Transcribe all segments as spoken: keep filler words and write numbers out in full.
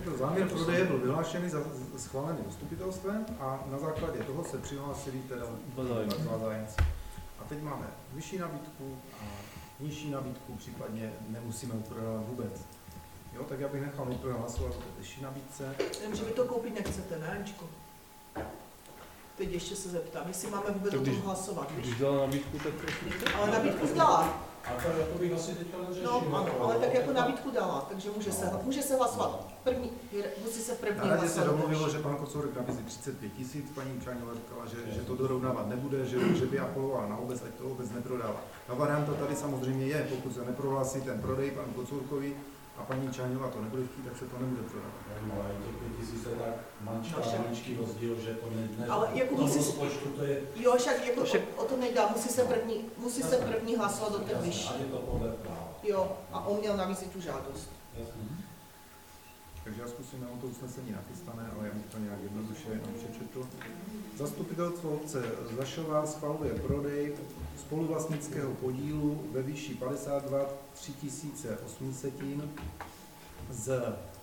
to záměr prodeje byl vyhlášený, za, schválený zastupitelstvem a na základě toho se přihlásili teda dva zájemci. A teď máme vyšší nabídku a nižší nabídku, případně nemusíme prodávat vůbec. Jo, tak já bych nechal nejprve hlasovat o té vyšší nabídce. Vím, že vy to koupit nechcete, ne, Aničko? Teď ještě se zeptám, jestli máme vůbec o tom hlasovat. Když dala nabídku, tak ale nabídku dala. A to jako bych asi teďka neřešil. No ano, ale tak jako nabídku dala, takže může se, může se hlasovat. První, musí se první hlasovat. Na radě se domluvilo, že pan Kocourek nabízí třicet pět tisíc, paní Čáňová říkala, že, že to dorovnávat nebude, že, že by apelovala na obec, ať to obec neprodává. Ta varianta tady samozřejmě je, pokud se neprohlásí ten prodej panu Kocourkovi a paní Čáňová to nebude chtít, tak se to nebude prodávat. No, ale těch pět tisíc je tak mančka, maličký rozdíl, že to ne, ale jako musí, rozpočtu to je... Jo, však jako však... O, o to nejde, musí se první, musí se první hlasovat do té vyšší. A je to podle práva. Jo, a on měl navíc tu žádost. Jasný. Takže já zkusím, mám to usnesení nachystané, ale já bych to nějak jednoduše jenom přečetl. Zastupitelstvo obce Zašová schvaluje prodej spoluvlastnického podílu ve výši padesát dva tři tisíce osm set z,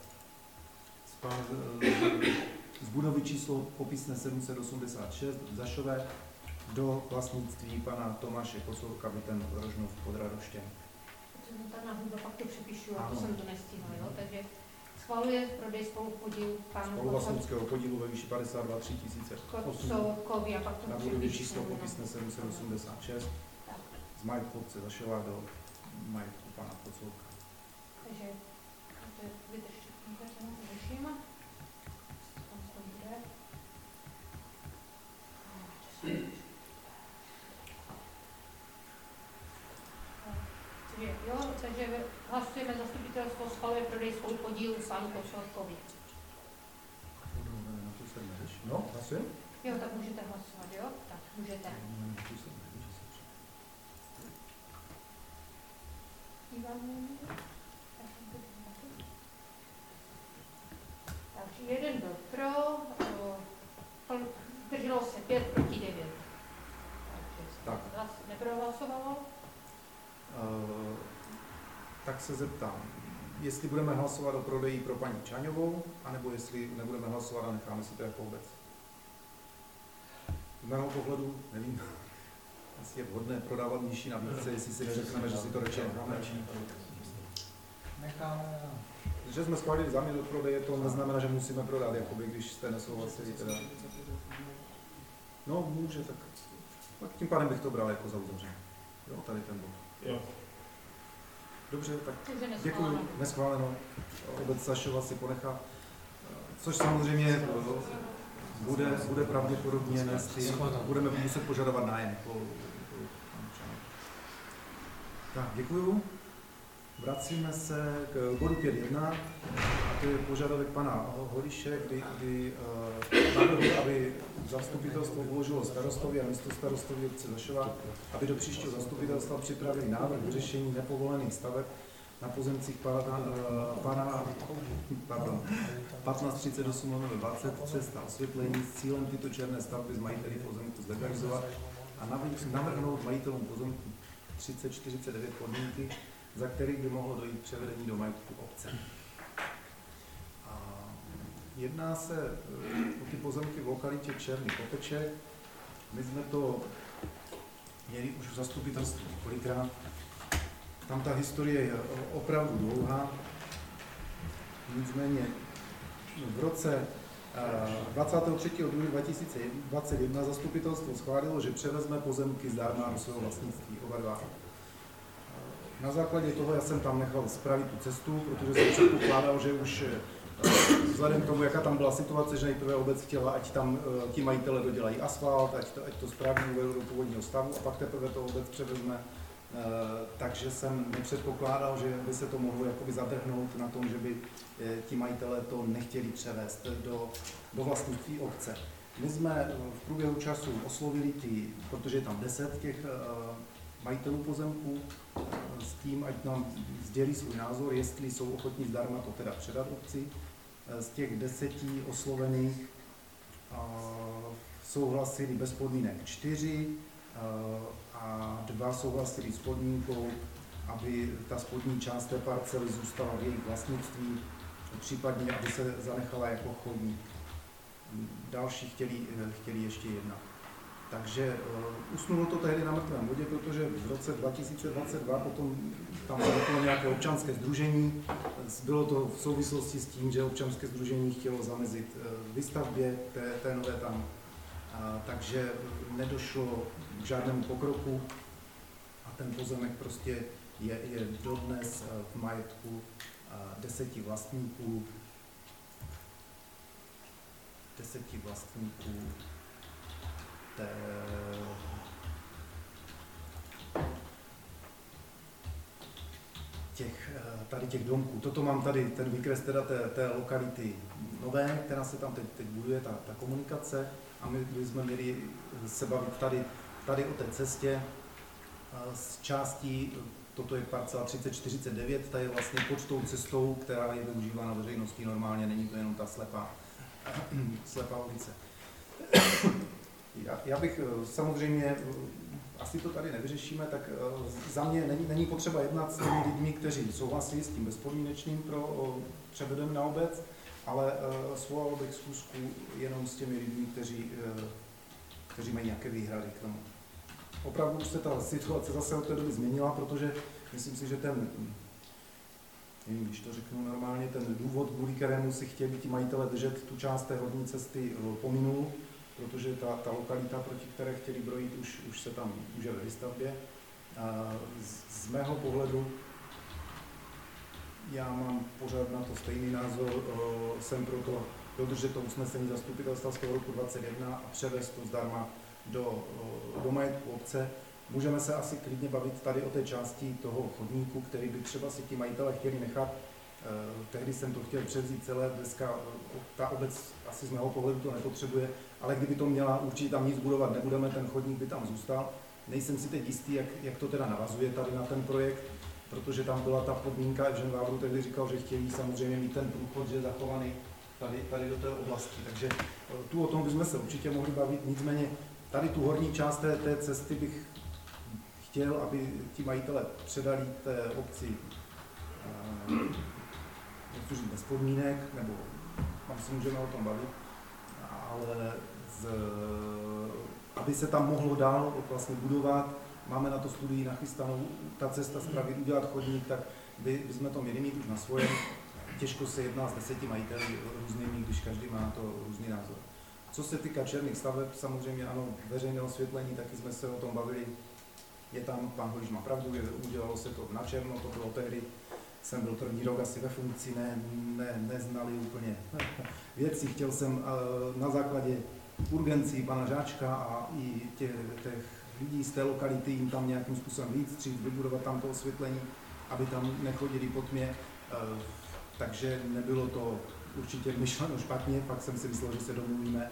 z budovy číslo popisné sedm set osmdesát šest v Zašové do vlastnictví pana Tomáše Kocourka, bytem Rožnov pod Radoštěm. Ta náhodou pak to přepíšu, a to jsem to nestihla, jo? Takže schvaluje prodej spolupodílu panu spoluvlastnického podílu ve výši padesát dva tři tisíce Kocourkovi a pak to na budově číslo popisné sedm set osmdesát šest z majetku obce Zašová do majetku pana Kocourka. Takže vydržte, to řeším. To bude. Jo, takže hlasujeme zastupitelstvo schvaluje prodej spolupodílu panu Kocourkovi. No, hlasujeme? Jo, tak můžete hlasovat, jo? Tak, můžete. Takže jeden byl pro, drželo se pět proti devět. Takže tak. Neprohlasovalo. Uh, tak se zeptám, jestli budeme hlasovat o prodeji pro paní Čáňovou, anebo jestli nebudeme hlasovat a necháme si to jako obec. Z mého pohledu, nevím, asi je vhodné prodávat nižší nabídce, jestli si řekneme, že si to radši necháme. Necháme. Že jsme schválili záměr do prodeje, to neznamená, že musíme prodat, jakoby, když jste nesouhlasili teda. No, může, tak, tak tím pádem bych to bral jako za uzavřené. Jo, tady ten bod. Jo. Dobře, tak děkuji, neschváleno. Obec Zašova si ponechá, což samozřejmě bude, bude pravděpodobně nést, budeme muset požadovat nájem. Tak, děkuji. Vracíme se k bodu pět jedna, a to je požadavek pana Holiše, kdy, kdy uh, navrhl, aby zastupitelstvo uložilo starostovi a místo starostovi obce Zašova, aby do příštího zastupitelstva připravili návrh vyřešení nepovolených staveb na pozemcích pana, uh, pana pardon, patnáct třicet osm dvacet cesta osvětlení s cílem tyto černé stavby z majiteli pozemku zlegalizovat a navrhnout majitelům pozemku třicet čtyřicet devět podmínky, za kterých by mohlo dojít převedení do majetku obce. A jedná se o ty pozemky v lokalitě Černý Kopeček. My jsme to měli už v zastupitelstvu několikrát. Tam ta historie je opravdu dlouhá. Nicméně v roce dvacátého třetího druhého dva tisíce dvacet jedna zastupitelstvo schválilo, že převezme pozemky zdarma do svého vlastnictví oba dva. Na základě toho já jsem tam nechal spravit tu cestu, protože jsem předpokládal, že už vzhledem k tomu, jaká tam byla situace, že nejprve obec chtěla, ať tam ti majitele dodělají asfalt, ať to, ať to správně uvedou do původního stavu a pak teprve to obec převezme. Takže jsem nepředpokládal, že by se to mohlo jakoby zadrhnout na tom, že by ti majitele to nechtěli převést do, do vlastnictví obce. My jsme v průběhu času oslovili ty, protože je tam deset těch majitelů pozemků, s tím, ať nám sdělí svůj názor, jestli jsou ochotní zdarma to teda předat obci. Z těch deseti oslovených souhlasili bez podmínek čtyři a dva souhlasili s podmínkou, aby ta spodní část té parcely zůstala v jejich vlastnictví případně aby se zanechala jako chodník. Další chtěli, chtěli ještě jednat. Takže uh, usnulo to tehdy na mrtvém bodě, protože v roce dva tisíce dvacet dva potom tam bylo nějaké občanské sdružení. Bylo to v souvislosti s tím, že občanské sdružení chtělo zamezit uh, výstavbě té, té nové tam. Uh, takže nedošlo k žádnému pokroku a ten pozemek prostě je, je dodnes uh, v majetku uh, deseti vlastníků. Deseti vlastníků té, těch, tady těch domků. Toto mám tady, ten výkres teda té, té lokality nové, která se tam teď, teď buduje, ta, ta komunikace. A my bychom měli se bavit tady, tady o té cestě z částí, toto je parcela třicet čtyřicet devět, ta je vlastně pod tou cestou, která je využívána veřejností normálně, není to jenom ta slepá, slepá ulice. Já, já bych samozřejmě, asi to tady nevyřešíme, tak za mě není, není potřeba jednat s těmi lidmi, kteří souhlasí s tím bezpodmínečným pro převedem na obec, ale svolal bych schůzku jenom s těmi lidmi, kteří, kteří mají nějaké výhrady k tomu. Opravdu už se ta situace zase od té doby změnila, protože myslím si, že ten, nevím, když to řeknu normálně, ten důvod, kvůli kterému si chtěli ti majitele držet tu část té horní cesty, pominul, protože ta, ta lokalita, proti které chtěli brojit, už, už se tam už je ve výstavbě. Z, z mého pohledu já mám pořád na to stejný názor, jsem proto dodržet to usnesení zastupitelstva z toho roku dvacet jedna a převést to zdarma do, do majetku obce. Můžeme se asi klidně bavit tady o té části toho chodníku, který by třeba si ti majitele chtěli nechat. Tehdy jsem to chtěl převzít celé, dneska ta obec asi z mého pohledu to nepotřebuje, ale kdyby to měla, určitě tam nic budovat nebudeme, ten chodník by tam zůstal. Nejsem si teď jistý, jak, jak to teda navazuje tady na ten projekt, protože tam byla ta podmínka, Evžen Vávru tehdy říkal, že chtějí samozřejmě mít ten průchod, že je zachovaný tady, tady do té oblasti. Takže tu o tom bychom se určitě mohli bavit, nicméně tady tu horní část té, té cesty bych chtěl, aby ti majitele předali té obci nechci říct bez podmínek, nebo tam si můžeme o tom bavit, ale z, aby se tam mohlo dál vlastně budovat, máme na to studii nachystanou, ta cesta zpravit, udělat chodník, tak by, bychom to měli mít už na svojem. Těžko se jedná s deseti majiteli různými, když každý má na to různý názor. Co se týká černých staveb, samozřejmě ano, veřejné osvětlení, taky jsme se o tom bavili. Je tam, pan Holiš má pravdu, je, udělalo se to na černo, to bylo tehdy, jsem byl první rok asi ve funkci, ne, ne, neznali úplně věci. Chtěl jsem na základě urgencí pana Žáčka a i těch, těch lidí z té lokality jim tam nějakým způsobem víc stříct, vybudovat tam to osvětlení, aby tam nechodili po tmě. Takže nebylo to určitě myšleno špatně, pak jsem si myslel, že se domluvíme.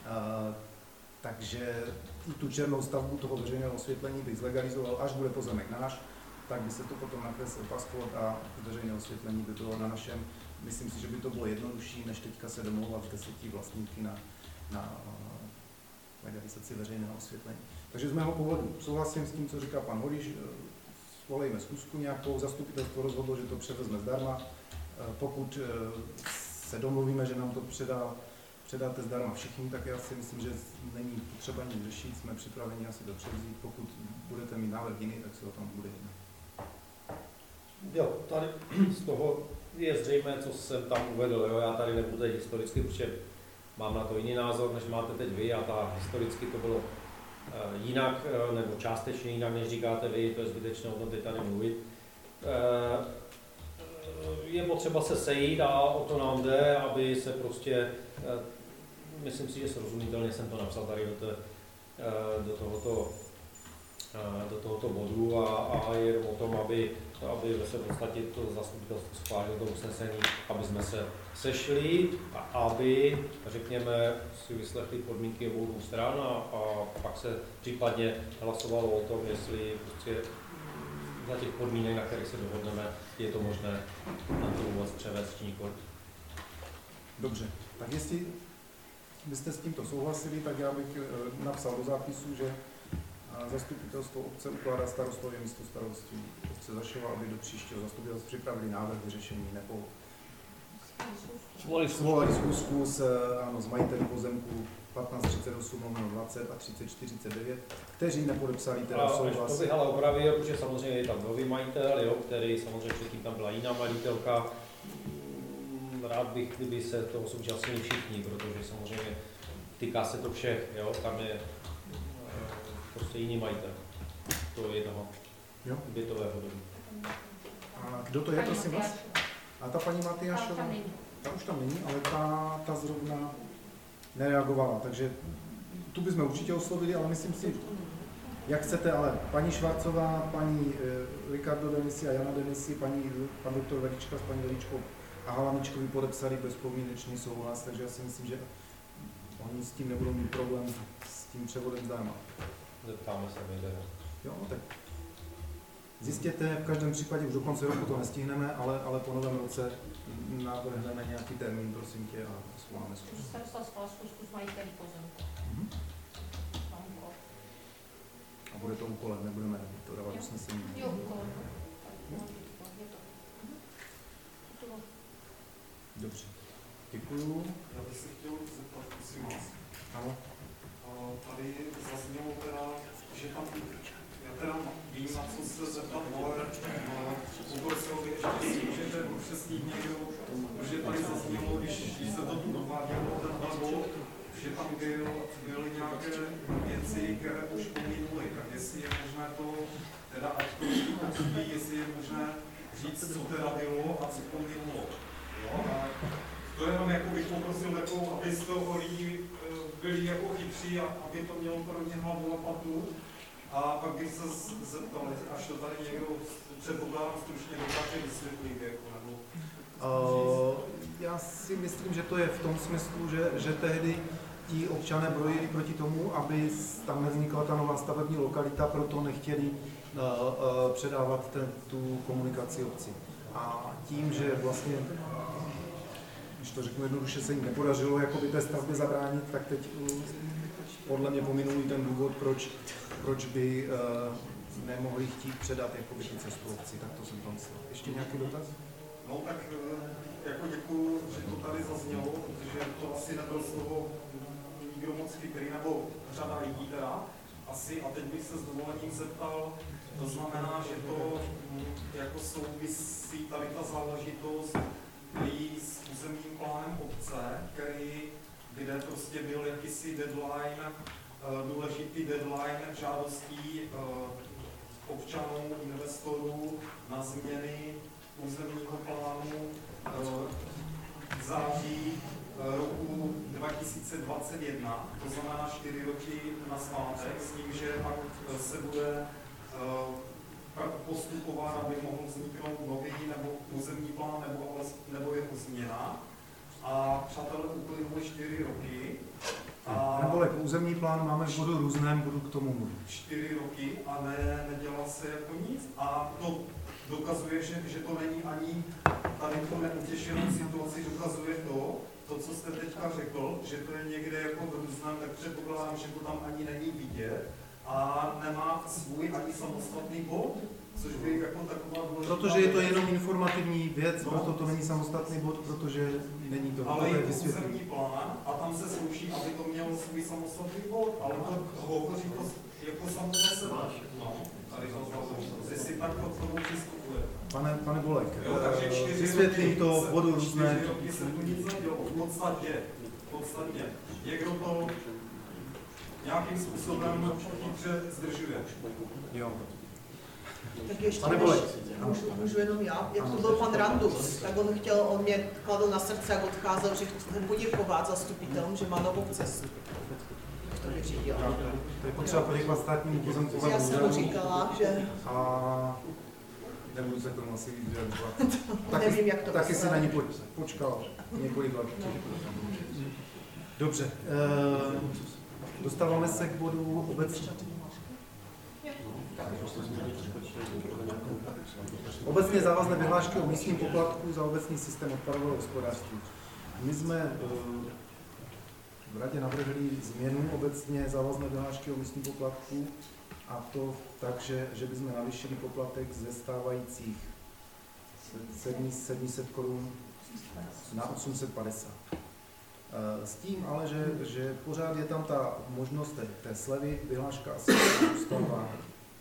Takže i tu černou stavbu toho veřejného osvětlení bych zlegalizoval, až bude pozemek náš, tak by se to potom nakreslil pasport a veřejné osvětlení by bylo na našem. Myslím si, že by to bylo jednodušší, než teďka se domlouvat s deseti vlastníky na, na legalizaci veřejného osvětlení. Takže z mého pohledu souhlasím s tím, co říká pan Holiš, svolejme schůzku nějakou, zastupitelstvo rozhodlo, že to převezme zdarma. Pokud se domluvíme, že nám to předá, předáte zdarma všichni, tak já si myslím, že není potřeba nic řešit, jsme připraveni asi to převzít. Pokud budete mít návrh jiný, tak se o tom bude jednat. Jo, tady z toho je zřejmé, co jsem tam uvedl. Jo? Já tady nebudu teď historicky, protože mám na to jiný názor, než máte teď vy, a ta historicky to bylo uh, jinak, uh, nebo částečně jinak, než říkáte vy, to je zbytečné o tom teď tady mluvit. Uh, je potřeba se sejít a o to nám jde, aby se prostě, uh, myslím si, že srozumitelně jsem to napsal tady do, té, uh, do tohoto do tohoto bodu a, a je o tom, aby, aby se v podstatě to zastupitelstvo schválilo to usnesení, aby jsme se sešli a aby, řekněme, si vyslechli podmínky obou dvou stran a, a pak se případně hlasovalo o tom, jestli prostě za těch podmínek, na kterých se dohodneme, je to možné na to vůbec převést či nikoliv. Dobře, tak jestli byste s tímto souhlasili, tak já bych napsal do zápisu, že zastupitelstvo obce ukládá starostovi místo staroství obce Zašova, aby do příštího zastupitelstva připravili návrh vyřešení nebo Svolali svolali schůzku s, ano, s majiteli pozemku patnáct třicet osm dvacet a třicet čtyřicet devět, kteří nepodepsali teda a souhlas. to bych ale opravil, protože samozřejmě je tam nový majitel, jo, který samozřejmě předtím tam byla jiná majitelka. Rád bych, kdyby se toho současnili všichni, protože samozřejmě týká se to všech, jo, tam je prostě jiný majitel toho jednoho Jo. bytového domu. A kdo to je, prosím vás? A ta paní Matyášová? tam není. Ta už tam není, ale ta, ta zrovna nereagovala, takže tu bychom určitě oslovili, ale myslím si, jak chcete, ale paní Švarcová, paní eh, Ricardo Denisi a Jana Denisi, paní, pan doktor Velička s paní Veličkou a Halamičkovi podepsali bezpodmínečný souhlas, takže já si myslím, že oni s tím nebudou mít problém s tím převodem zdarma. Zeptáme se, nejde. Jo, tak zjistěte, v každém případě už do konce roku to nestihneme, ale, ale po novém roce navrhneme nějaký termín, prosím tě, a svoláme schůzku. Ministerstvo schválilo schůzku s majiteli pozemku. Mhm. Mám úkol. A bude to úkolem, nebudeme to dávat usnesení. Jo, úkol. Je to. Mhm. To bylo. Dobře. Děkuju. Já bych se chtěl zeptat, prosím vás. Ano. Tady zaznělo teda, že tam, já teda vím, na co se zeptat, ale poprosil bych ještě, jestli můžete upřesnit někdo, protože tady zaznělo, když, když se to tu dovádělo, ten bod, že tam byl, byly nějaké věci, které už pominuly, tak jestli je možné to, teda ať to všichni, jestli je možné říct, co teda bylo a co pominulo. Jo? A to jenom jako bych poprosil, jako, aby z toho lidi byli jako chytří a aby to mělo pro ně hlavu a patu. A pak bych se zeptal, až to tady někdo předpokládám stručně dokáže vysvětlit. Jako, nebo... Uh, já si myslím, že to je v tom smyslu, že, že tehdy ti občané brojili proti tomu, aby tam nevznikla ta nová stavební lokalita, proto nechtěli uh, uh, předávat ten, tu komunikaci obci. A tím, že vlastně, když to řeknu jednoduše, se jim nepodařilo jakoby té stavbě zabránit, tak teď uh, podle mě pominuli ten důvod, proč, proč by uh, nemohli chtít předat jakoby tu cestu obci. Tak to jsem tam myslel. Ještě nějaký dotaz? No tak jako děkuju, že to tady zaznělo, protože to asi nebyl z toho nikdo moc chytrý, nebo řada lidí teda. Asi, a teď bych se s dovolením zeptal, to znamená, že to jako souvisí tady ta záležitost i s územním plánem obce, který, kde prostě byl jakýsi deadline, důležitý deadline žádostí občanů, investorů na změny územního plánu v září roku dva tisíce dvacet jedna, to znamená čtyři roky na svátek, s tím, že pak se bude postupovat, aby mohl vzniknout nový nebo územní plán nebo, nebo jeho změna. A přátelé, uplynuly čtyři roky. A nebo jako územní plán máme v bodu různém, budu k tomu mluvit. Čtyři roky a ne, nedělá se jako nic. A to dokazuje, že, že to není ani tady tu neutěšenou situaci, dokazuje to, to, co jste teďka řekl, že to je někde jako v různém, tak předpokládám, že to tam ani není vidět a nemá svůj ani samostatný bod, což by jako taková důležitá. Protože je to jenom informativní věc, no, proto to není samostatný bod, protože není to. Ale je to územní plán a tam se sluší, aby to mělo svůj samostatný bod, ale to hovoří to jako samo za sebe. No, tady to zase, jestli tak to k tomu přistupuje. Pane, pane Bolek, uh, vysvětlím to v bodu různé. Čtyři roky se tu nic nedělo, v podstatě, v podstatě. Někdo to nějakým způsobem chytře zdržuje. Jo. Tak ještě, Pane Bolek, můžu, můžu jenom já, jak to byl pan Randus, tak on chtěl, on mě kladl na srdce, jak odcházel, že chce poděkovat zastupitelům, že má novou cestu. Jak to vyřídil. To je potřeba poděkovat státnímu pozemkovému Já jsem mu říkala, že... A nebudu se k tomu asi víc vyjadřovat. Nevím, jak to taky si na ní počkal několik let. Dobře. E, dostáváme se k bodu obecně. Obecně závazné vyhlášky o místním poplatku za obecní systém odpadového hospodářství. My jsme v radě navrhli změnu obecně závazné vyhlášky o místním poplatku, a to tak, že, že bychom navýšili poplatek ze stávajících sedm set korun na osm set padesát. S tím ale, že, že pořád je tam ta možnost té, té slevy, vyhláška asi zůstává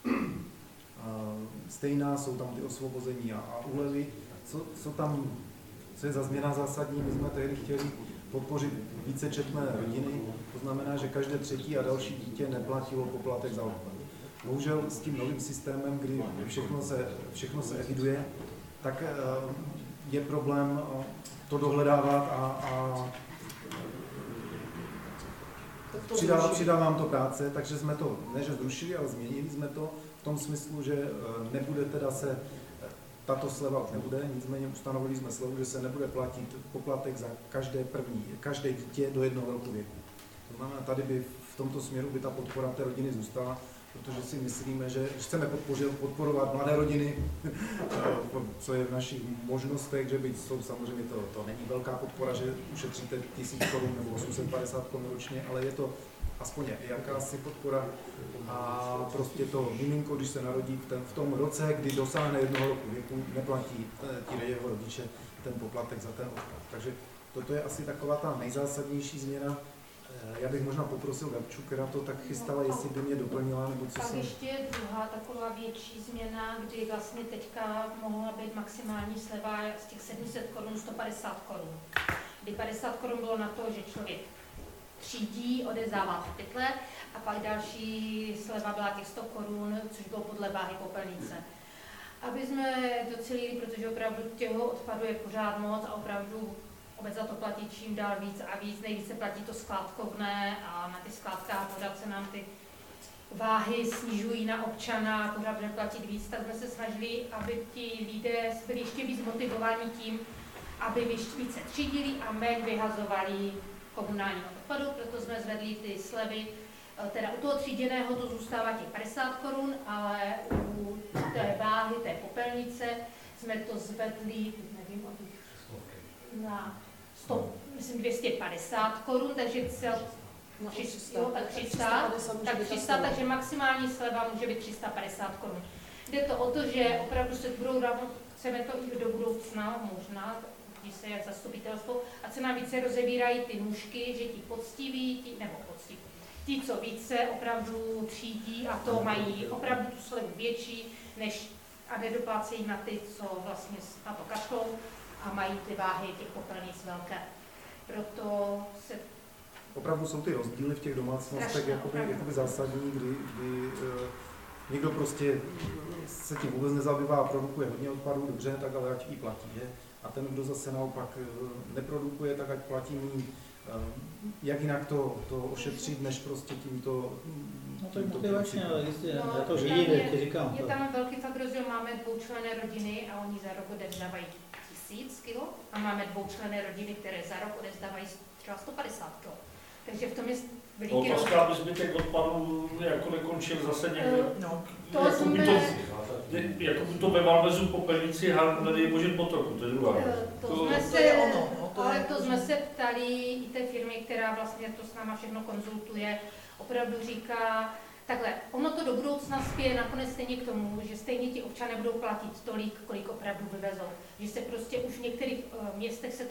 stejná, jsou tam ty osvobození a, a úlevy. Co, co tam, co je za změna zásadní, my jsme tehdy chtěli podpořit vícečetné rodiny, to znamená, že každé třetí a další dítě neplatilo poplatek za odpad. Bohužel s tím novým systémem, kdy všechno se, všechno se eviduje, tak je problém to dohledávat a, a přidává, přidávám to práce, takže jsme to, ne že zrušili, ale změnili jsme to v tom smyslu, že nebude teda se, tato sleva už nebude, nicméně ustanovili jsme slevu, že se nebude platit poplatek za každé první, každé dítě do jednoho roku věku. To znamená, tady by v tomto směru by ta podpora té rodiny zůstala, protože si myslíme, že chceme podpořit, podporovat mladé rodiny, co je v našich možnostech, že byť jsou samozřejmě to, to není velká podpora, že ušetříte tisíc korun nebo osm set padesát korun ročně, ale je to aspoň jakási podpora a prostě to miminko, když se narodí v, ten, v tom roce, kdy dosáhne jednoho roku věku, neplatí ti jeho rodiče ten poplatek za ten odpad. Takže toto je asi taková ta nejzásadnější změna. Já bych možná poprosil Gabču, která to tak chystala, jestli by mě doplnila, nebo co Pak jsem... ještě druhá taková větší změna, kdy vlastně teďka mohla být maximální sleva z těch sedm set korun sto padesát korun. Kdy padesát korun bylo na to, že člověk třídí, odevzdává to pytle a pak další sleva byla těch sto korun, což bylo podle váhy popelnice. Aby jsme docelili, protože opravdu těho odpadu je pořád moc a opravdu obec za to platí čím dál víc a víc, nejvíce platí to skládkovné a na ty skládkách pořád se nám ty váhy snižují na občana, pořád bude platit víc, tak jsme se snažili, aby ti lidé byli ještě víc motivováni tím, aby více třídili a méně vyhazovali komunálního odpadu, proto jsme zvedli ty slevy, teda u toho tříděného to zůstává těch padesát korun, ale u té váhy, té popelnice jsme to zvedli, nevím, o těch na sto, myslím dvě stě padesát korun, takže cel, No, tři, jo, tak tři sta, tak tři sta, takže maximální sleva může být tři sta padesát korun. Jde to o to, že opravdu se budou dávno, chceme to i do budoucna, možná, když se jak zastupitelstvo, a se nám více rozebírají ty nůžky, že ti poctiví, ti, nebo poctiví, ti, co více opravdu třídí a to mají opravdu tu slevu větší, než a nedoplácejí na ty, co vlastně na to kašlou a mají ty váhy těch popelnic velké. Proto se... Opravdu jsou ty rozdíly v těch domácnostech jakoby, jakoby zásadní, kdy, kdy uh, někdo prostě se tím vůbec nezabývá a produkuje hodně odpadů, dobře, tak ale ať i platí, že? A ten, kdo zase naopak uh, neprodukuje, tak ať platí méně. Uh, jak jinak to, to ošetřit, než prostě tímto... No to je motivačně, ale jistě, no, já to vidím, jak ti říkám. Je tam velký fakt rozdíl, máme dvoučlenné rodiny a oni za rok odevzdávají tisíc kilo a máme dvoučlenné rodiny, které za rok odevzdávají třeba sto padesát kilo. Takže v tom je veliký rozdíl. Otázka, aby zbytek odpadů jako nekončil zase někde. No, to jako, jsme... by to, jako by to ve Valvezu po Pelnici a nedej bože potoku, to je druhá věc. To, to, jsme to se, je ono. No, to ale je, to jsme se ptali i té firmy, která vlastně to s náma všechno konzultuje, opravdu říká, takhle, ono to do budoucna spěje nakonec stejně k tomu, že stejně ti občané budou platit tolik, kolik opravdu vyvezou. Že se prostě už v některých uh, městech se to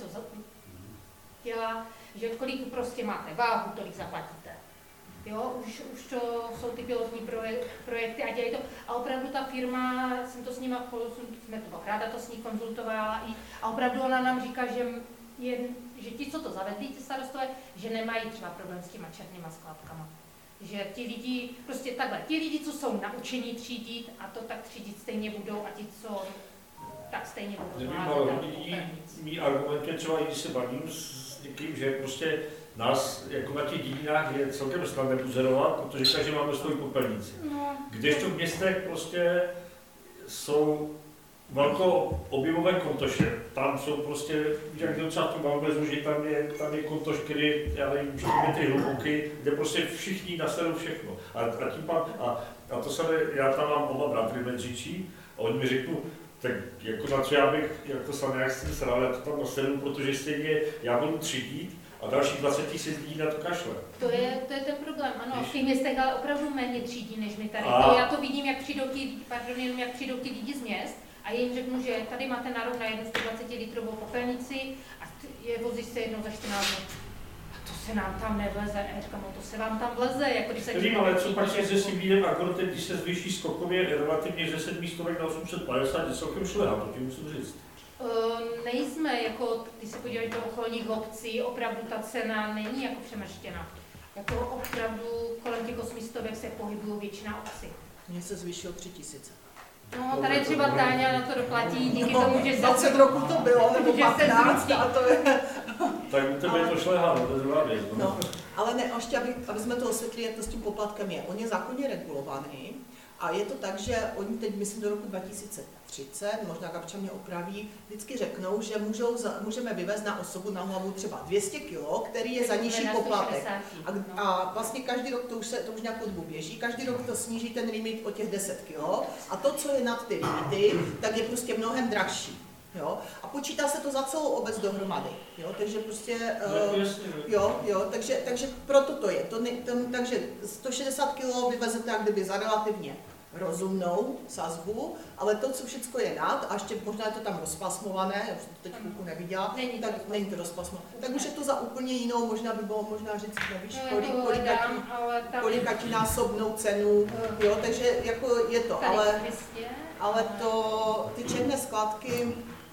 dělá, že kolik prostě máte váhu, tolik zaplatíte. Jo, už, už to jsou ty pilotní projekty a dělají to. A opravdu ta firma, jsem to s nima, jsme to ráda to s ní konzultovala i, a opravdu ona nám říká, že, je, že ti, co to zavedli, ty starostové, že nemají třeba problém s těma černýma skládkama. Že ti lidi, prostě takhle, ti lidi, co jsou naučení třídit a to tak třídit stejně budou a ti, co tak stejně budou. Nevím, ale mý argument je třeba, když se bavím s někým, že prostě nás jako na těch dílnách je celkem snadné buzerovat, protože každý máme svoji popelnici. No. Kdežto v městech prostě jsou velkoobjemové kontoše, tam jsou prostě, jak docela tu Valvezu, že tam je, tam je kontoš, který, já nevím, čtyři metry hluboký, kde prostě všichni nasedou všechno. A, a, tím pán, a, a to samé, já tam mám oba bratry Medřičí a oni mi řeknou, tak jako na co já bych, jak to samé, jak jsem sral, já to tam nasedu, protože stejně já budu třídit a další dvacet tisíc lidí na to kašle. To je, to je ten problém, ano, v těch městech ale opravdu méně třídí než my tady. A... To, já to vidím, jak přijdou ti, pardon, jenom jak přijdou ti lidi z měst A jim řeknu, že tady máte nárok na jednu sto dvacet litrovou popelnici a je vozíš se jednou za čtrnáct dnů. A to se nám tam nevleze. A já říkám, no to se vám tam vleze. Jako když se Vím, ale co pak se si výjdem Agrotec, když se zvýší skokově relativně ze sedmi stovek na osm set padesát, je celkem šlehá, to tím musím říct. Uh, nejsme, jako, když se podíváš do okolních obcí, opravdu ta cena není jako přemrštěna. Jako opravdu kolem těch osmistovek se pohybují většina obcí. Mně se zvýšilo tři tisíce. No, tady třeba Táňa na to doplatí, díky no, tomu, že se... dvacet roků to bylo, nebo patnáct, a to je... Tak u tebe je to šlehá, no, to je druhá věc. No. No, ale ne, ještě aby, aby jsme to osvětlili, jak to s tím poplatkem je. On je zákonně regulovaný a je to tak, že oni teď, myslím, do roku dva tisíce třicet, možná Gabča mě opraví, vždycky řeknou, že můžou, za, můžeme vyvést na osobu na hlavu třeba dvě stě kilo, který je za nižší poplatek. A, a vlastně každý rok, to už, se, to už nějakou dobu běží, každý rok to sníží ten limit o těch deset kilo a to, co je nad ty limity, tak je prostě mnohem drahší. Jo? A počítá se to za celou obec dohromady. Jo? Takže prostě, uh, jo, jo, takže, takže proto to je. To ne, to, takže sto šedesát kilo vyvezete jak kdyby za relativně rozumnou sazbu, ale to, co všechno je nad, a ještě možná je to tam rozpasmované, já už to teď chvilku neviděla, není to tak rozpasmované. není to rozpasmované. Tak už je to za úplně jinou, možná by bylo možná říct, nevíš, No, kolik, to kolikatí, hledám, ale tam- kolikatínásobnou cenu, jo, takže jako je to, Tady ale, dvě stě, ale to, ty černé skladky,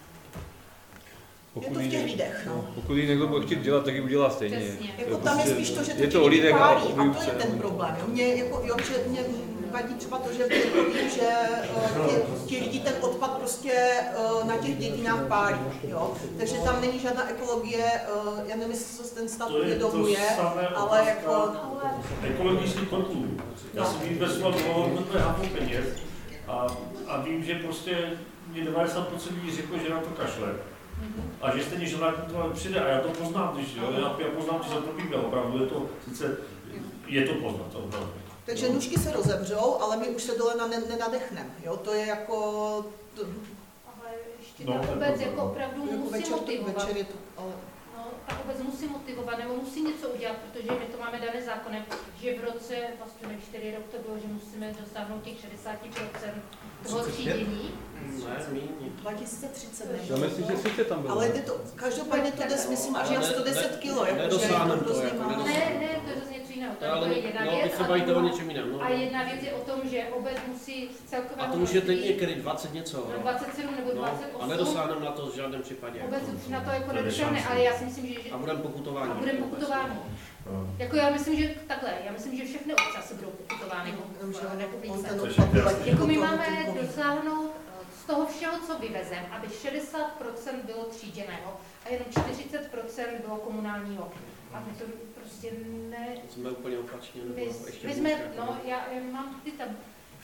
je to v těch lidech, no. Pokud ji někdo bude chtít dělat, tak ji udělá stejně. Přesně. Jako tam je spíš to, že je to, to ti o lidi lidech a pálí, o a to je výuce, ten no. problém. Jo. Mě, jako, jo, že mě vadí třeba to, že jako vím, že uh, ti, ti lidi ten odpad prostě uh, na těch dědinách pálí. Jo. Takže tam není žádná ekologie, uh, já nevím, jestli se ten stát uvědomuje, ale jako... Ekologický kotlů. Já jsem jim bez hodnotné hápu peněz a, a vím, že prostě mě devadesát procent lidí řeklo, že na to kašle. A že stejně žádná kontrola nepřijde. A já to poznám, když jo, já, já poznám, že za to bývá, opravdu je to, sice je to poznat, to opravdu. Takže nůžky se rozevřou, ale my už se dole na, nenadechneme. Jo, to je jako... To, ale ještě No, ta to je obec problém. jako opravdu jako musí večer, to, motivovat. večer je to... Ale, No, ta obec musí motivovat, nebo musí něco udělat, protože my to máme dané zákonem, že v roce, vlastně nevím, čtyři rok to bylo, že musíme dosáhnout těch šedesát procent toho třídění. dva tisíce třicet Já ne? myslím, že sice tam bylo. Ale jde to, každopádně to jde, myslím, až na sto deset kilo. Jako, nedosáhneme to, hrozně jako málo. nedosáhneme. Ne, ne, to je zase něco jiného, to, Ale to je jedna no, věc. vy se a bavíte o druhá- něčem jiném. No. A jedna věc je o tom, že obec musí z celkového A to už je teď množství- někdy dvacet něco. no, No. dvacet sedm nebo No, dvacet osm. a nedosáhneme na to v žádném případě. Obec už na to jako To je nedosáhne, šance. ale já si myslím, že... že A budeme pokutováni. a budeme pokutováni. Jako já myslím, že takhle, já myslím, že všechny obce asi budou pokutovány Jenom, že v on republice. ten To je odpad všechno. vyletí Jako do my toho máme typu. dosáhnout z toho všeho, co vyvezem, aby šedesát procent bylo tříděného a jenom čtyřicet procent bylo komunálního. A my to prostě ne... Jsme úplně opačně. My, Nebo ještě my hůř, jsme, jako. no, já, já mám ty tam...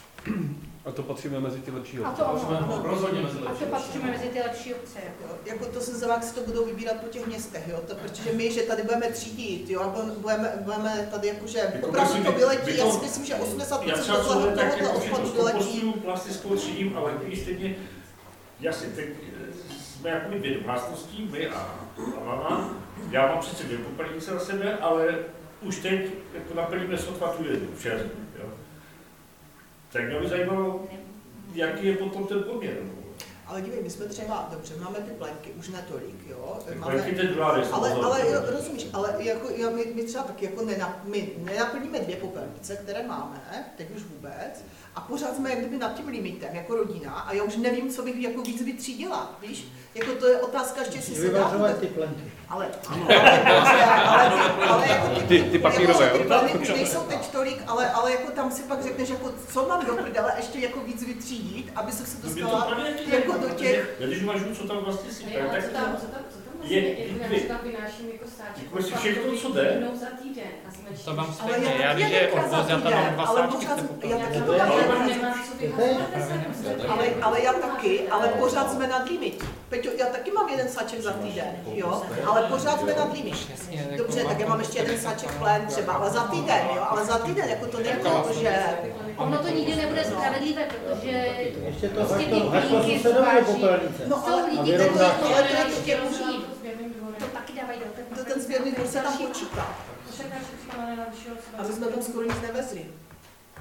A to patříme mezi ty lepší A obce. to ono, Rozhodně mezi a to lepší. patříme mezi ty lepší obce. Jako. Jo, jako to se zavák si to budou vybírat po těch městech, jo, to, protože my, že tady budeme třídit, jo, a budeme, budeme tady jakože Jako opravdu myslím, to vy- vyletí, vy já to- si myslím, že osmdesát Já procent třeba tohohle člověk tak tohohle jako odpadu všechno vyletí. postupů plastickou třídím, ale i stejně, jasně, teď eh, jsme jako dvě domácností, my a, a mama. Já mám přece dvě popelnice na sebe, ale už teď jako naplníme sotva tu jednu, včera, jo. Tak mě by zajímalo, jaký je potom ten poměr. Ale dívej, my jsme třeba, dobře, máme ty plenky, už netolik, jo. Máme, jaký ten druhá věc, ale, pozor. ale jo, rozumíš, ale jako, jo, my, my třeba taky jako nenap, my nenaplníme dvě popelnice, které máme, teď už vůbec, a pořád jsme jak kdyby nad tím limitem, jako rodina, a já už nevím, co bych jako víc vytřídila, víš? Jako to je otázka, ještě si se dá Vyvařovat vůbec- ty plenky. Ale, ale, dobře, ale, ty, ale jako ty, Ty- ty papírové, jako, jo? ty pleny už nejsou teď tolik, ale, ale jako tam si pak řekneš, jako, co mám do prdele ještě jako víc vytřídit, aby jsem se No, mě to dostala úplně taky jako zajímá, do těch... Já když uvažuji, co tam vlastně si Jo, tak co tam, co tam, co tam je, vlastně, jak vy- já tam vynáším jako sáček. Jako si všechno, co jde. Jednou za týden a jsme To mám Ale stejně, já já když je jednou za odvoz, já tam mám týden, dva ale sáčky pořád- z té já popelnice. taky To je- mám Já jednou. nemám co vyhazovat. Ale, ale já taky, ale pořád jsme nad limit. Peťo, já taky mám jeden sáček za týden, jo, ale pořád jsme nad limit. Dobře, tak já mám ještě jeden sáček plen třeba, ale za týden, jo, ale za týden, jako to není to, že... Ono to nikdy nebude spravedlivé, protože Ještě to prostě ty hašlo, hašlo plínky se do sváží. popelnice. No ale Jsou A lidi, vyrovná- kteří to ale to je ještě to musí. Sběrným dvorem. To taky dávají do té To ten sběrný dvůr se tam počítá. To se dá všechno na dalšího A my jsme tam skoro nic nevezli.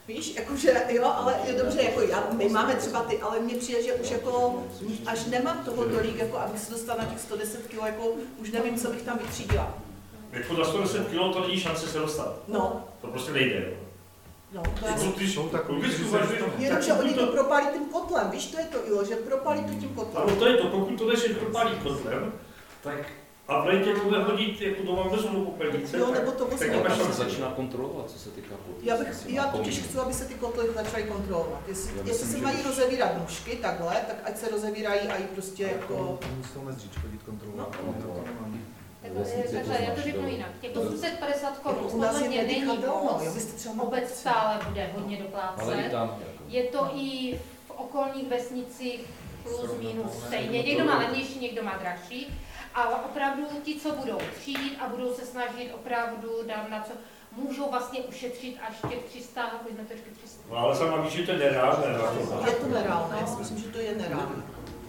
Víš, jakože, jo, ale je dobře, jako já, my máme třeba ty, ale mně přijde, že už jako, až nemám toho tolik, jako aby se dostala na těch sto deset kilo, jako už nevím, co bych tam vytřídila. Jako za sto deset kilo to není šance se dostat. No. To prostě nejde. No, to já jsou takový, jenom, že oni to propálí tím kotlem, víš, to je to, Ilo, že propálí to tím kotlem. Ano, to je to, pokud to jdeš propálí kotlem, tak a v létě to nehodí jako doma bez vodu popelnice, jo, nebo to tak, vlastně tak se začíná kontrolovat, co se týká kotlů. Já, bych, já totiž chci, aby se ty kotly začaly kontrolovat. Jestli, jestli se mají rozevírat nůžky takhle, tak ať se rozevírají a i prostě jako... To musíme z říč chodit kontrolovat. No. Takhle, já to řeknu jinak. Těch osm set padesát korun U nás podle mě je není nedýchatelno, jo, moc, byste třeba obec stále bude hodně doplácet. Jako- Je to i v okolních vesnicích plus minus stejně. Někdo má levnější, někdo má dražší. Ale opravdu ti, co budou třídit a budou se snažit opravdu dát na co, můžou vlastně ušetřit až těch tři sta, jako jsme to ještě tři sta. No, ale sama víš, že to je nereálné. Je to nereálné, já si myslím, že to je nereálné.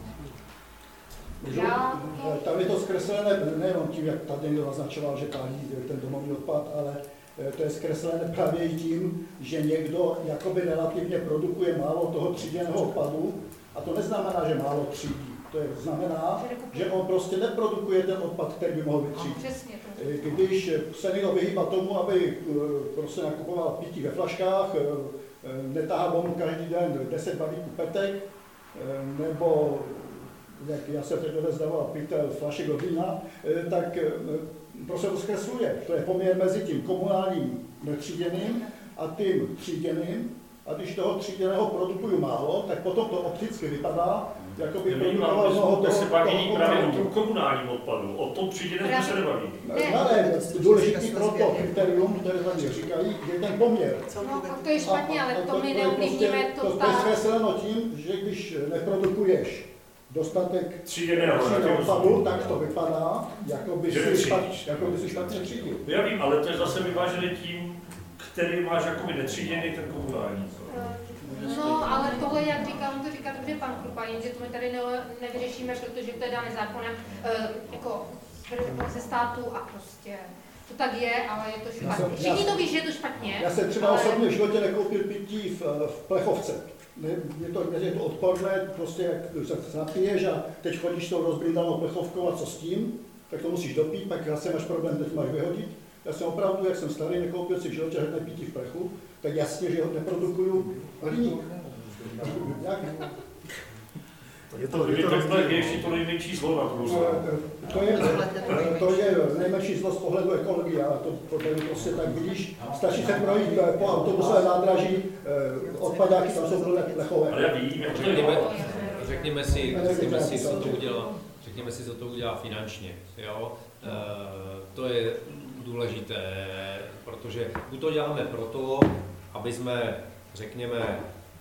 Já Tam je to zkreslené nejenom tím, jak tady naznačoval, že pálí ten domovní odpad, ale to je zkreslené právě i tím, že někdo jakoby relativně produkuje málo toho tříděného odpadu a to neznamená, že málo třídí. To je, znamená, že on prostě neprodukuje ten odpad, který by mohl vytřídit. Když se někdo vyhýbá tomu, aby prostě nakupoval pití ve flaškách, netahá domů každý den deset balíků petek, nebo jak já se teď rozdával pytel flašek od vína, tak prostě to zkresluje. To je poměr mezi tím komunálním netříděným a tím tříděným. A když toho tříděného produkuju málo, tak potom to opticky vypadá, jako by produkoval mnoho toho, se baví právě o tom toho komunálním odpadu, o tom tříděném se nebaví. Ne, důležitý pro to kritérium, které tady říkají, je ten poměr. No, a to je špatně, ale to my neovlivníme to tak. To je zkresleno tím, že když neprodukuješ dostatek tříděného odpadu, tak to vypadá, jako by si špatně, jako by si špatně třídil. Já vím, ale to je zase vyvážené tím, který máš jakoby netříděný, ten komunální. No, ale tohle, jak říká, on to říká dobře pan Krupa, jenže to my tady ne, nevyřešíme, protože to je dáno zákonem, e, jako ze státu a prostě to tak je, ale je to špatně. Všichni to ví, že je to špatně. Já jsem třeba ale... osobně v životě nekoupil pití v, v plechovce. Je to, je to odporné, prostě jak se napiješ a teď chodíš s tou rozbrindanou plechovkou a co s tím, tak to musíš dopít, pak zase máš problém, teď máš vyhodit. Já jsem opravdu, jak jsem starý, nekoupil si v životě žádné pití v plechu, tak jasně, že ho neprodukuju hliník. Jak? Je to, je to, to je ještě to nejmenší zlo na průzor. To je, to je nejmenší zlo z pohledu ekologie, ale to, to prostě tak vidíš, stačí se projít po autobusové nádraží, odpadáky tam jsou plné plechové. Ale já vím, jak to je. Řekněme si, řekněme si, co to udělá, řekněme si, co to udělá finančně. Jo? E, to je důležité, protože buď to děláme proto, aby jsme, řekněme,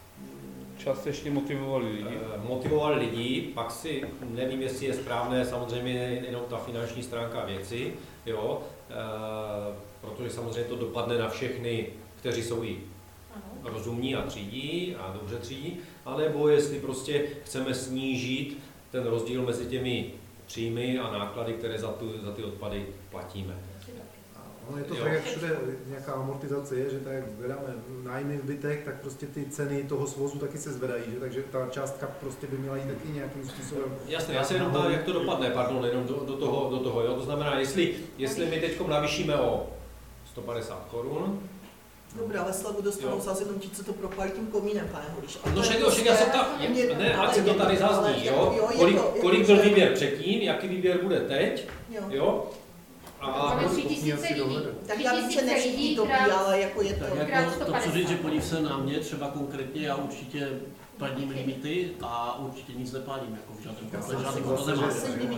částečně motivovali lidi. Motivovali lidi, pak si nevím, jestli je správné samozřejmě jenom ta finanční stránka věci, jo, e, protože samozřejmě to dopadne na všechny, kteří jsou i rozumní a třídí a dobře třídí, anebo jestli prostě chceme snížit ten rozdíl mezi těmi příjmy a náklady, které za, tu, za ty odpady platíme. No je to jo. Tak, jak všude nějaká amortizace je, že tak jak zvedáme nájmy v bytech, tak prostě ty ceny toho svozu taky se zvedají, že? Takže ta částka prostě by měla jít taky nějakým způsobem. Jasně, já se jenom ptám, jak to dopadne, pardon, jenom do, do toho, do toho, jo? To znamená, jestli, jestli my teď navýšíme o sto padesát korun. Dobrá, ale slevu dostanou zase jenom ti, co to propálí tím komínem, pane Holiš. No však jo, však já jsem tak, ne, ať se to tady zazní, jo? Kolik, kolik byl výběr předtím, jaký výběr bude teď, jo? A tři tisíce lidí. Tak já vím, že nevšichni topí, ale jako je to... Tak jako to chci říct, že podív se na mě třeba konkrétně, já určitě plním limity a určitě nic nepálím, jako v žádném kotle, žádný kotle nemám.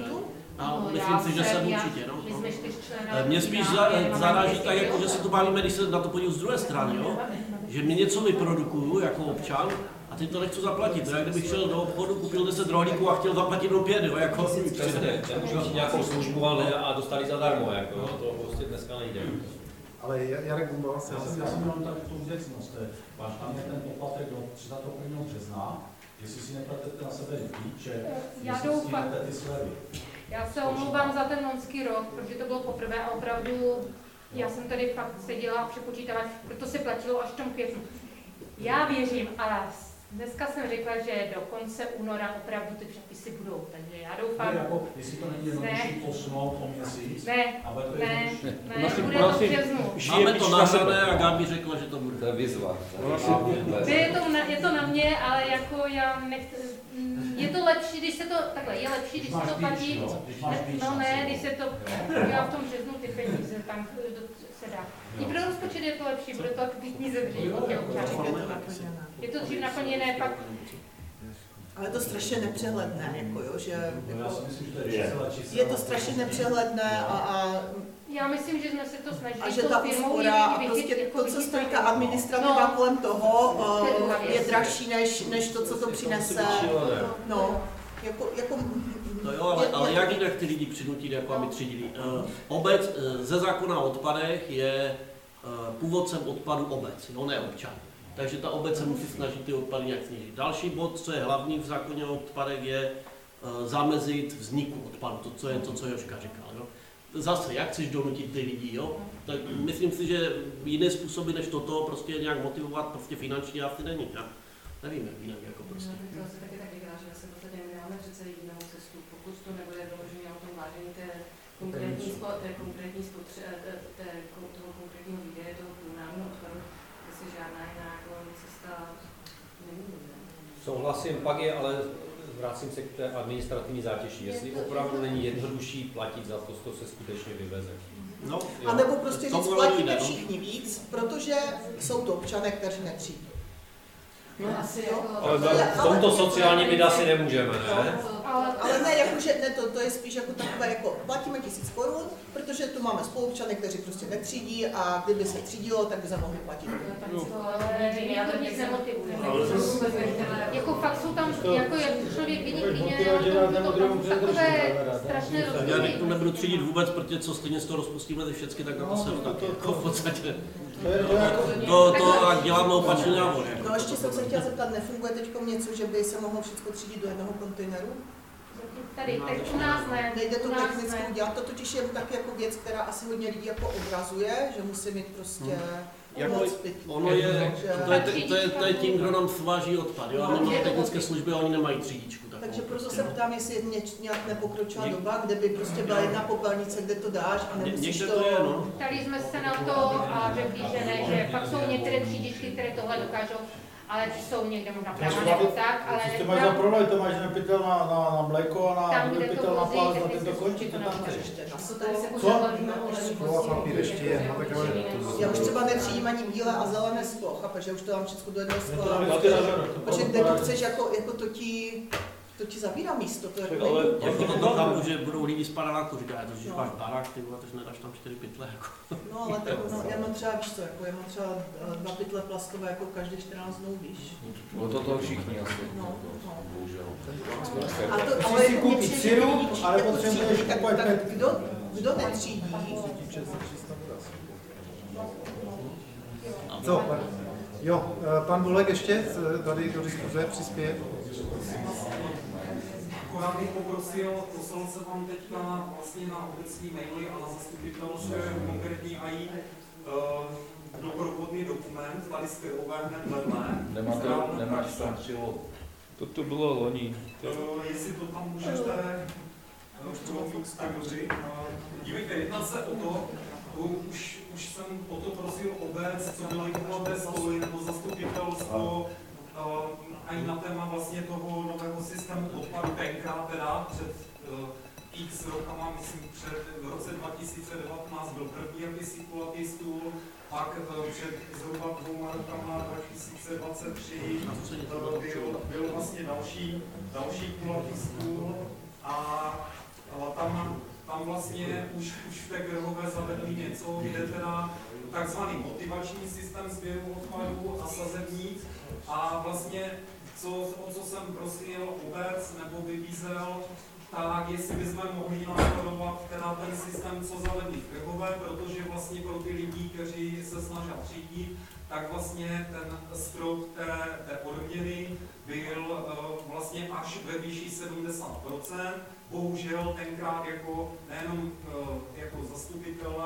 A no, myslím si, že jsem určitě, no. no. Mě spíš za, zaráží tak, jako, že se to bavíme, když se na to podívám z druhé strany, jo? Že mě něco vyprodukuju jako občan a teď to nechci zaplatit. To je, kdybych šel do obchodu, koupil deset rohlíků a chtěl zaplatit do pět, jo? Jako... Přesně, nemůžu si nějakou službu a dostali zadarmo, jako, to prostě dneska nejde. Ale Jarek Gumbala se... Já jsem měl tak tu věcnost, máš tam je ten poplatek do třicátého prvního března, jestli si neplatete na sebe klíče, jestli si neplatete ty slevy. Já se omlouvám za ten loňský rok, protože to bylo poprvé a opravdu já jsem tady fakt seděla a přepočítala, proto se platilo až v tom květnu. Já věřím a dneska jsem řekla, že do konce února opravdu ty předpisy budou, takže já doufám... Ne, jako, jestli to není jednodušší posunout o měsíc, ne, a bude to ne, jednodušší. ne, ne, bude to v březnu. Máme to nahrané a Gabi řekla, že to bude. To je výzva. Je to, na, je to na mě, ale jako já nechci, je to lepší, když se to, takhle, je lepší, když se to platí, no ne, když se to, já v tom březnu ty peníze tam se dá. I pro rozpočet je to lepší, bude to ty peníze dřív od těch občanů. Je to dřív naplněné, pak... Ale je to strašně nepřehledné, jako jo, že jako, je. je to strašně nepřehledné a, a já myslím, že jsme se to snažili. A že ta úspora a prostě to, co stojí ta administrativa no. kolem toho, uh, je dražší než, než to, co to přinese. No, jako, jako, no jo, ale, ale jak jinak ty lidi přinutit, jako aby třídili? Uh, obec uh, ze zákona o odpadech je uh, původcem odpadu obec, jo, ne občan. Takže ta obec se musí snažit ty odpady nějak snížit. Další bod, co je hlavní v zákoně o odpadech, je uh, zamezit vzniku odpadu, to, co je to, co Jožka říkal. Jo. Zase, jak chceš donutit ty lidi, jo? Tak myslím si, že jiné způsoby než toto prostě nějak motivovat prostě finančně asi není. Já nevím, jak jinak jako prostě. No, to se taky tak říká, že se v podstatě nedáme přece jinou cestu, pokud to nebude doložené o tom vážení té konkrétní, spo, té konkrétní spotře, té, té, toho konkrétního výdeje, toho komunálního odpadu, asi žádná jiná jako cesta není. Souhlasím, pak je, ale vracím se k té administrativní zátěži. Jestli opravdu není jednodušší platit za to, co se skutečně vyveze. No, a nebo prostě víc platíme všichni víc, protože jsou to občané, kteří netřídí. No, asi jako, ale v tomto sociálním jít asi nemůžeme, ne? Ale, ale ne, jakože, ne to, to je spíš jako takové, jako platíme tisíc korun, protože tu máme spoluobčany, kteří prostě netřídí a kdyby se třídilo, tak by se mohli platit. No, ale mě to nic nemotivuje. Jako fakt jsou tam, jako jak člověk vidí klíně, takové strašné rozdíly. Já teď tu nebudu třídit vůbec, protože co stejně z toho rozpustíme ty všechny, tak na to jsem taky jako v podstatě. To, to dělám na opačný návod. No ještě jsem se chtěla zeptat, nefunguje teď něco, že by se mohlo všechno třídit do jednoho kontejneru? Tady, tady u nás ne. Nejde to technicky udělat, to totiž je taky jako věc, která asi hodně lidí jako obrazuje, že musí mít prostě jako, ono je, to je, to, je, to je tím, kdo nám sváží odpad, jo, a my máme technické služby a oni nemají třídičku. Takže proto se ptám, jestli je nějak nepokročila doba, kde by prostě byla jedna popelnice, kde to dáš a nemusíš to... to je, no. Ptali jsme se na to a řekli, že ne, že fakt jsou některé třídičky, které tohle dokážou, ale jsou někde možná právě nebo tak, ale... Co ty máš za prodej, to máš nepytel na, na, na mléko a na nepytel na pás, na tento končí, to tam chceš. Co? Já už třeba netřídím ani bílé a zelené sklo, chápeš, že už to dám všechno do jednoho skla. Protože kde to chceš, jako, jako to ti... To ti zabírá místo, to je jako ale jako to chápu, že budou lidi z paneláku, říká, to, že no. máš barák, ty vole, takže nedáš tam čtyři pytle, jako. No ale tak, no, já mám třeba, víš co, jako, já mám třeba dva pytle plastové, jako každý čtrnáct dnů, víš. No to to všichni asi. No, no. Bohužel. A to, ale si koupit syrup, ale potřebuješ kupovat pet. Kdo, kdo netřídí? Co? Jo, pan Bulek ještě tady do diskuze přispěje. Já bych poprosil, poslal se vám teďka vlastně na obecní maily a na zastupitelské konkrétní A I uh, doprovodný dokument, tady z hned vedle. Nemáte, nemáš tam přilo. To to bylo loni. Uh, jestli to tam můžete promít, tak dobře. Dívejte, jedná se o to, už, už jsem o to prosil obec, co byly kulaté stoly nebo zastupitelstvo, uh, a i na téma vlastně toho nového systému odpadu tenkrát teda před uh, x rokama, myslím před v roce dva tisíce devatenáct byl první jakýsi kulatý stůl, pak uh, před zhruba dvouma rokama dva tisíce dvacet tři uh, byl, byl vlastně další, další kulatý stůl a uh, tam, tam vlastně už, už v té Grhové zavedli něco, kde teda takzvaný motivační systém sběru odpadů a sazebníc a vlastně co, o co jsem prosil obec nebo vybízel, tak jestli bychom mohli následovat teda ten systém, co zavedli v Grhové, protože vlastně pro ty lidi, kteří se snaží třídit, tak vlastně ten strop té, té odměny byl uh, vlastně až ve výši sedmdesát procent. Bohužel tenkrát jako nejenom uh, jako zastupitelé, ale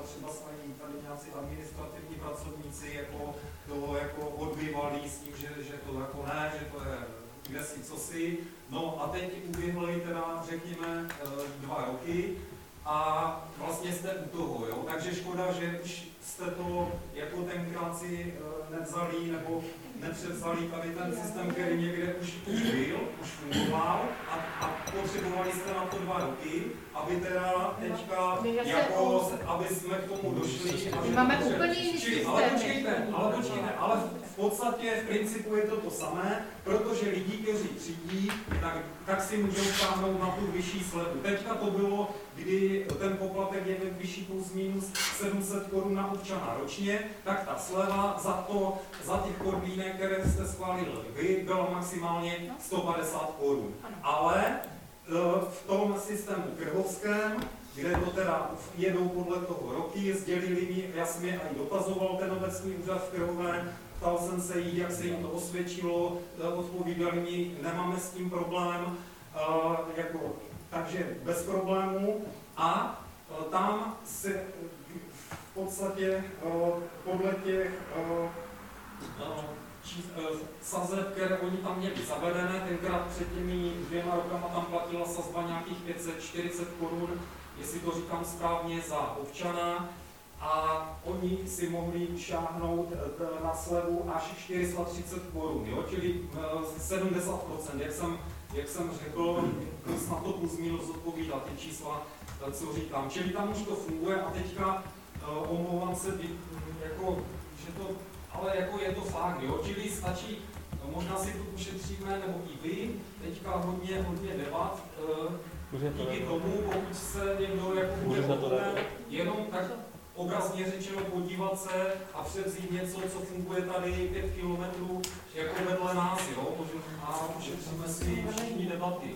třeba tady, tady nějací administrativní pracovníci jako to jako odbývalí s tím, že, že to jako ne, že to je kde si, co si. No a teď uběhly teda, řekněme, dva roky a vlastně jste u toho, jo. Takže škoda, že už jste to jako tenkrát si nevzali nebo nepřevzali tady ten systém, který někde už, už byl, už fungoval a, a potřebovali jste na to dva roky, aby teda teďka, jako, aby jsme k tomu došli. My máme úplně jiný systém. Ale počkejte, ale počkejte, ale v podstatě v principu je to to samé, protože lidi, kteří třídí, tak, tak si můžou sáhnout na tu vyšší slevu. Teďka to bylo, kdy ten poplatek je vyšší plus minus sedm set korun na občana ročně, tak ta sleva za, to, za těch podmínek, které jste schválili vy, byla maximálně sto padesát korun. Ale v tom systému krhovském, kde to teda jedou podle toho roky, sdělili mi, já jsem je i dotazoval ten obecní úřad v Krhové, ptal jsem se jí, jak se jim to osvědčilo, odpovídali mi, nemáme s tím problém, jako, takže bez problémů. A tam se v podstatě podle těch sazeb, které oni tam měli zavedené, tenkrát před těmi dvěma rokama tam platila sazba nějakých pět set čtyřicet korun, jestli to říkám správně, za občana, a oni si mohli šáhnout na slevu až čtyři sta třicet korun, jo? Čili sedmdesát procent, jak jsem, jak jsem řekl, snad to plus minus odpovídá ty čísla, co říkám. Čili tam už to funguje a teďka omlouvám se, jako, že to, ale jako je to fakt, jo? Čili stačí, možná si tu ušetříme, nebo i vy, teďka hodně, hodně debat, díky tomu, pokud se někdo jako bude jenom tak obrazně řečeno podívat se a převzít něco, co funguje tady pět kilometrů jako vedle nás, jo? A ušetříme si všichni debaty.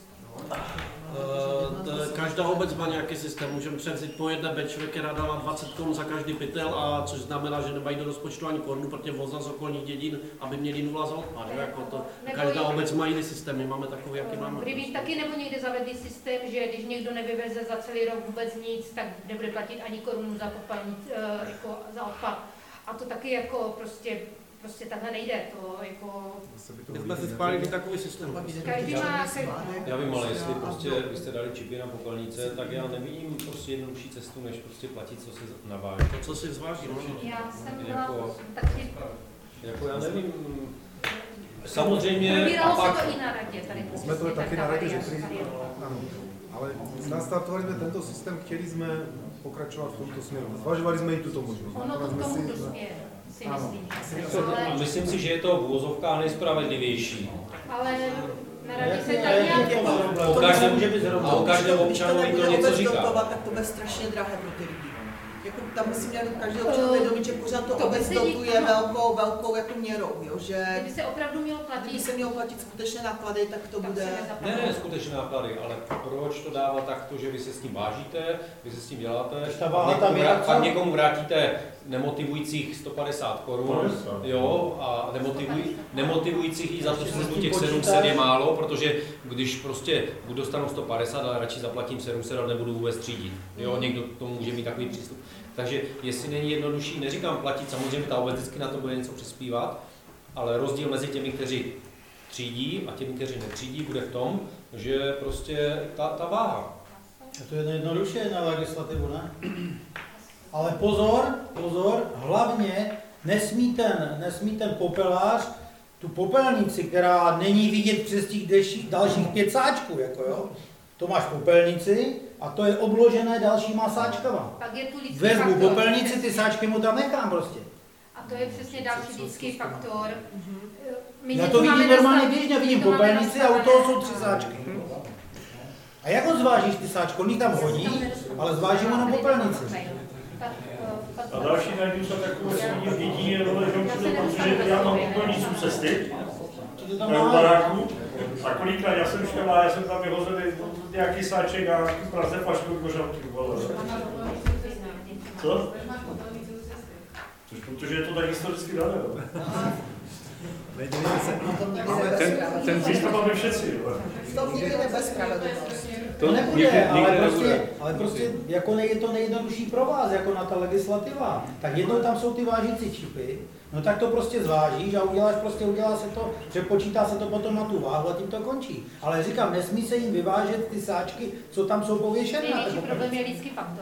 Uh, každá obec má nějaký systém, můžeme převzít po jedné bečve, která dala dvacet korun za každý pytel, a což znamená, že nemají do rozpočtu ani korunu, protože vozna z okolních dědin, aby měli nula za odpad. Jako to, každá obec má jiný systém, my máme takový, jaký máme. Kdyby taky nebo někde zavedli systém, že když někdo nevyveze za celý rok vůbec nic, tak nebude platit ani korunu za, popalní, jako za odpad. A to taky jako prostě Prostě takhle nejde, to jako... My jsme si schválili takový systém. Každý má... Já vím, ale jestli prostě byste dali čipy na popelnice, tak já nevidím prostě jednodušší cestu, než prostě platit, co si naváží. To, co si zváží. Já jsem jako, byla taky... Jako já nevím... Samozřejmě... Probíralo se to i na radě tady. Jsme to taky na radě řekli, ano. Ale nastartovali jsme tento systém, chtěli jsme pokračovat v tomto směru. Zvažovali jsme i tuto možnost. Ono to k tomu dospěje. Si myslím, ale... Myslím si, že je to v úvozovkách nejspravedlivější. Ale na radě se tak nějak... O každém, o každém občanovi to něco říká. Tak to bude strašně drahé pro ty lidi. Jako tam musí měl každý občan vědomit, že pořád to obec dotuje velkou, velkou jako měrou, jo, že... Kdyby se opravdu mělo platit... Kdyby se mělo platit skutečné náklady, tak to tak bude... Ne, ne, skutečné náklady, ale proč to dává takto, že vy se s tím vážíte, vy se s tím děláte, někomu, vrát, pak někomu vrátíte nemotivujících sto padesát korun, jo, a nemotivuj, nemotivujících i za to, že těch sedm set je málo, protože když prostě budu dostanu sto padesát, ale radši zaplatím sedm set a nebudu vůbec třídit, jo, někdo k tomu může mít takový přístup. Takže jestli není jednodušší, neříkám platit, samozřejmě ta obec vždycky na to bude něco přispívat, ale rozdíl mezi těmi, kteří třídí a těmi, kteří netřídí, bude v tom, že prostě ta, ta váha. A to je jednodušší na legislativu, ne? Ale pozor, pozor, hlavně nesmí ten, nesmí ten popelář tu popelnici, která není vidět přes těch dalších, dalších pět sáčků, jako jo. To máš popelnici a to je obložené dalšíma sáčkama. Pak je tu lidský vezmu faktor. popelnici, ty sáčky mu tam nechám prostě. A to je přesně další lidský faktor. My Já to vidím normálně běžně, vidím popelnici a u toho jsou tři sáčky. A jak ho zvážíš ty sáčky? On tam hodí, ale zváží mu na popelnici. A další najdůsledek takové svým dětí je role, protože já mám popelnicu cesty, v baráku, a kolikrát já jsem šel a já jsem tam vyhozený nějaký sáček a v Praze fašku kožanky. Co? Což protože je to tak historicky dané. Nedělíme se. Ten, ten přístup máme všetci. To nikdy nebezpravedlnost. To, to nebude, někde, ale, někde prostě, nebude. ale prostě jako ne, je to nejjednodušší pro vás, jako na ta legislativa. Tak jednou tam jsou ty vážící čipy, no tak to prostě zvážíš a uděláš prostě, udělá se to, přepočítá se to potom na tu váhu a tím to končí. Ale říkám, nesmí se jim vyvážet ty sáčky, co tam jsou pověšené. Největší problém je lidský faktor.